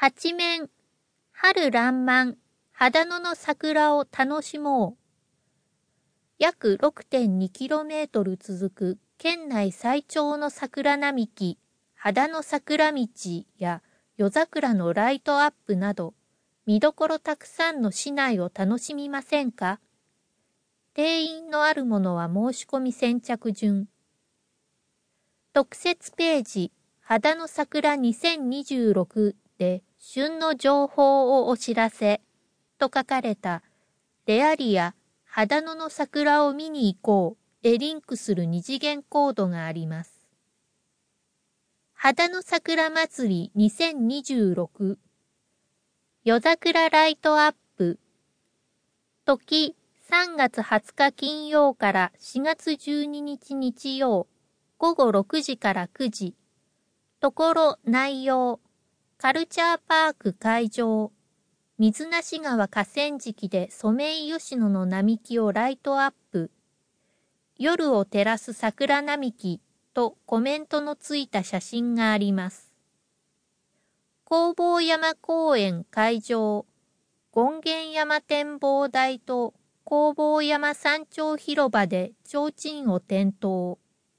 八面、春爛漫、秦野の桜を楽しもう。約 6.2km 続く県内最長の桜並木、秦野桜道や夜桜のライトアップなど、見どころたくさんの市内を楽しみませんか？定員のあるものは申し込み先着順。特設ページ、秦野桜2026で旬の情報をお知らせと書かれたレアリア秦野の桜を見に行こうへリンクする二次元コードがあります。秦野桜祭り2026夜桜ライトアップ時3月20日金曜から4月12日日曜午後6時から9時ところ内容カルチャーパーク会場水無川河川敷でソメイヨシノの並木をライトアップ夜を照らす桜並木とコメントのついた写真があります。弘法山公園会場権現山展望台と弘法山山頂広場で提灯を点灯。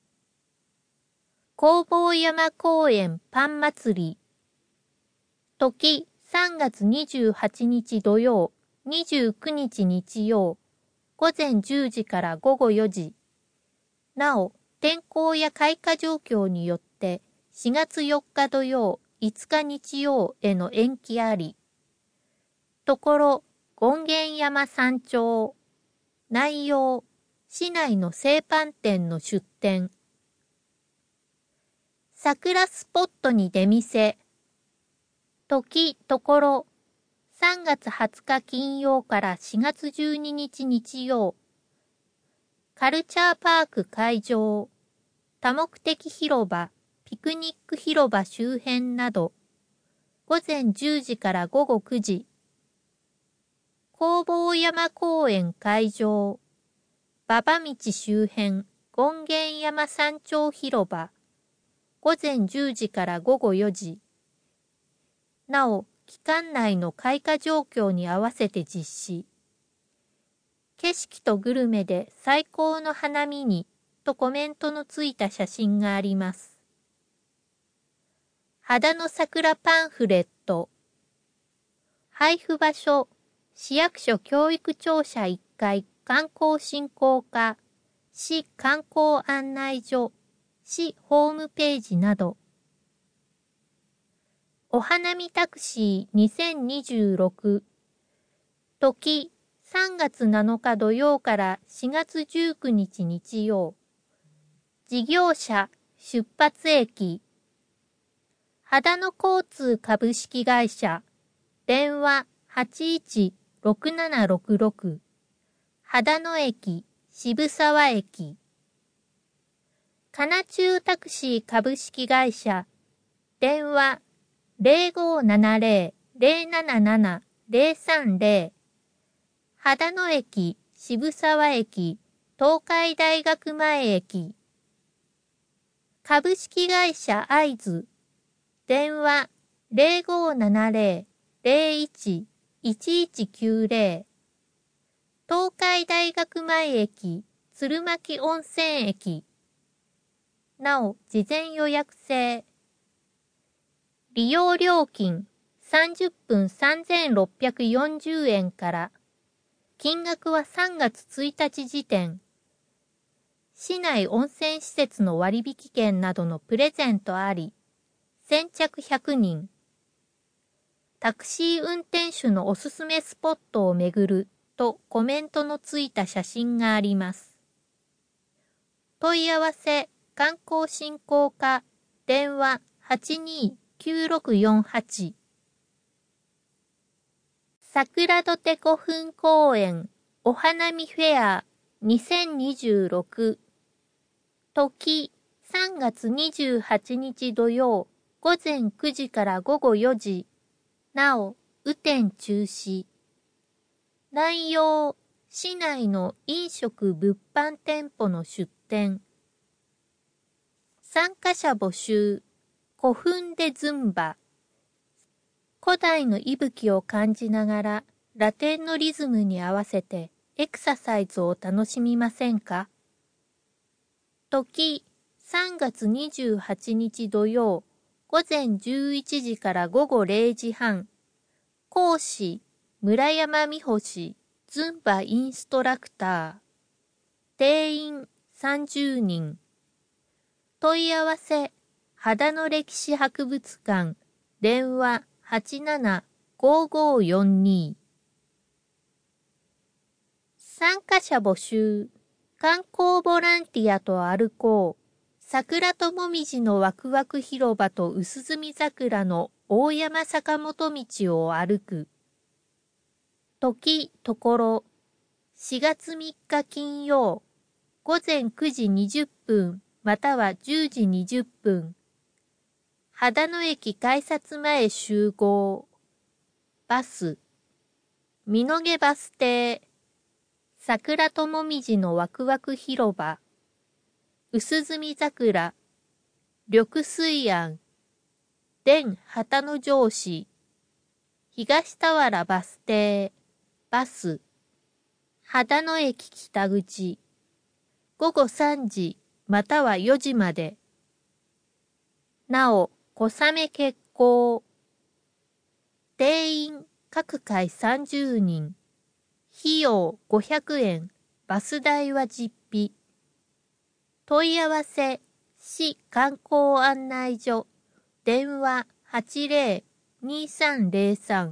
弘法山公園パン祭り時3月28日土曜、29日日曜、午前10時から午後4時。なお、天候や開花状況によって4月4日土曜、5日日曜への延期あり。ところ、権現山山頂。内容、市内の製パン店の出店。桜スポットに出店。時、ところ、3月20日金曜から4月12日日曜。カルチャーパーク会場。多目的広場、ピクニック広場周辺など。午前10時から午後9時。弘法山公園会場。馬場道周辺、権現山山頂広場。午前10時から午後4時。なお、期間内の開花状況に合わせて実施。景色とグルメで最高の花見にとコメントのついた写真があります。秦野桜パンフレット。配布場所、市役所教育庁舎1階観光振興課、市観光案内所、市ホームページなど。お花見タクシー2026時3月7日土曜から4月19日日曜事業者出発駅秦野交通株式会社電話816766秦野駅渋沢駅かなちゅうタクシー株式会社電話0570-077-030秦野駅、渋沢駅、東海大学前駅株式会社会津電話0570-01-1190東海大学前駅、鶴巻温泉駅なお、事前予約制利用料金30分3640円から。金額は3月1日時点。市内温泉施設の割引券などのプレゼントあり。先着100人。タクシー運転手のおすすめスポットを巡るとコメントのついた写真があります。問い合わせ、観光振興課、電話829648桜土手古墳公園お花見フェア2026時3月28日土曜午前9時から午後4時なお雨天中止内容市内の飲食物販店舗の出店参加者募集古墳でズンバ古代の息吹を感じながら、ラテンのリズムに合わせてエクササイズを楽しみませんか？時、3月28日土曜、午前11時から午後0時半。講師、村山美保氏、ズンバインストラクター。定員30人。問い合わせ、秦野歴史博物館、電話87-5542。参加者募集。観光ボランティアと歩こう。桜ともみじのワクワク広場と薄墨桜の大山坂本道を歩く。時、ところ。4月3日金曜。午前9時20分または10時20分。秦野駅改札前集合。バス。美濃毛バス停。桜ともみじのワクワク広場。薄墨桜。緑水庵。電秦野城市。東田原バス停。バス。秦野駅北口。午後3時または4時まで。なお、小雨決行。定員各回30人。費用500円。バス代は実費。問い合わせ、市観光案内所。電話80-2303。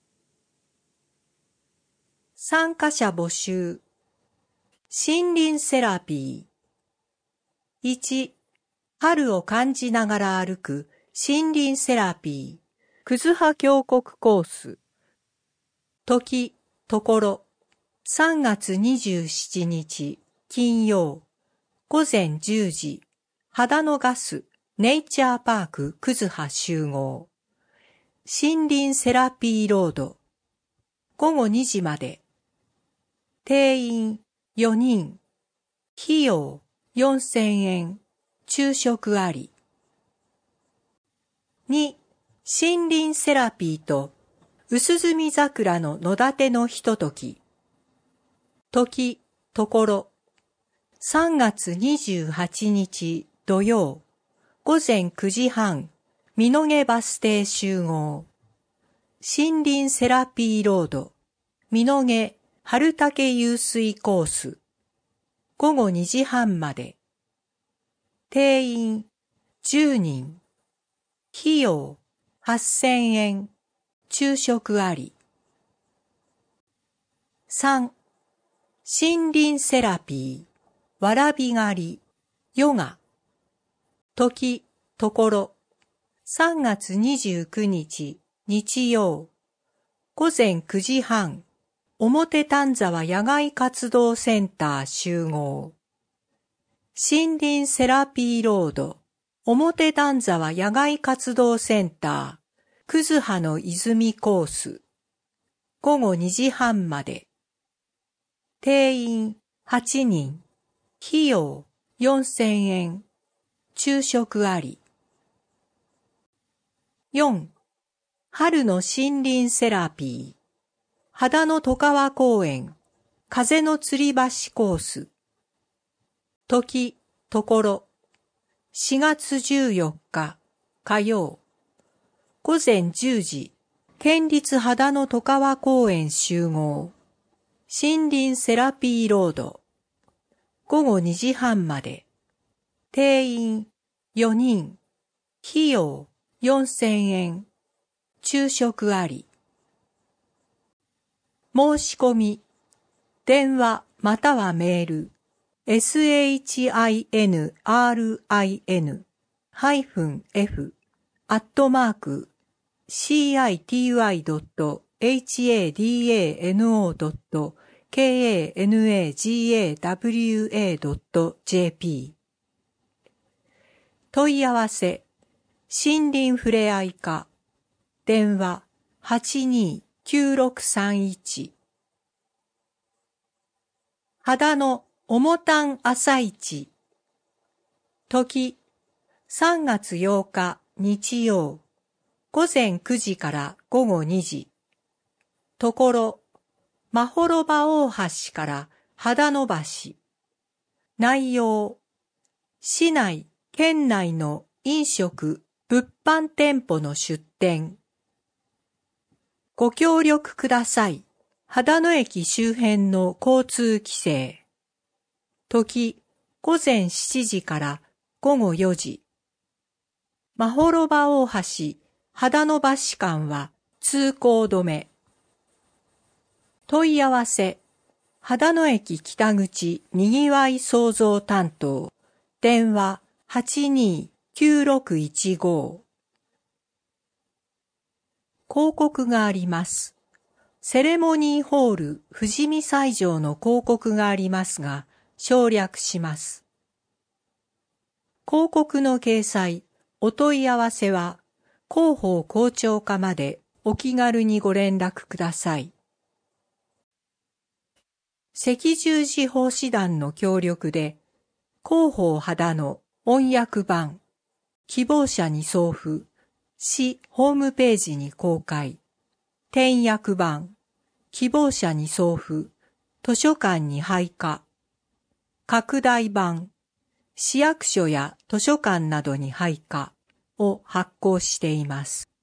参加者募集。森林セラピー。1、春を感じながら歩く森林セラピー。葛葉峡谷コース。時、ところ。3月27日、金曜。午前10時。秦野ガス、ネイチャーパーク葛葉集合。森林セラピーロード。午後2時まで。定員4人。費用4000円。昼食あり。2、森林セラピーと薄墨桜の野立てのひととき。時、ところ。3月28日土曜。午前9時半。美濃毛バス停集合。森林セラピーロード。美濃毛春竹湧水コース。午後2時半まで。定員10人。費用8000円。昼食あり。3、森林セラピー。わらび狩り。ヨガ。時、ところ。3月29日、日曜。午前9時半。表丹沢野外活動センター集合。森林セラピーロード。表丹沢野外活動センター。葛葉の泉コース。午後2時半まで。定員8人。費用4000円。昼食あり。4、春の森林セラピー。秦野外川公園。風の吊り橋コース。時、ところ。4月14日、火曜。午前10時。県立秦野外川公園集合。森林セラピーロード。午後2時半まで。定員4人。費用4000円。昼食あり。申し込み。電話またはメール。city-r-city-ino.city-hadanogawa.jp 問い合わせ。森林ふれあい課。電話82-9631。秦野おもたん朝市。時3月8日日曜。 午前9時から午後2時。ところ、まほろば大橋から秦野橋。内容、市内、県内の飲食、物販店舗の出店。ご協力ください。秦野駅周辺の交通規制。時、午前7時から午後4時。まほろば大橋、秦野橋間は通行止め。問い合わせ、秦野駅北口にぎわい創造担当。電話829615。広告があります。セレモニーホール富士見斎場の広告がありますが、省略します。広告の掲載、お問い合わせは、広報広聴課までお気軽にご連絡ください。赤十字奉仕団の協力で、広報秦野翻訳版、希望者に送付、市ホームページに公開。転訳版、希望者に送付、図書館に配下。拡大版、市役所や図書館などに配下を発行しています。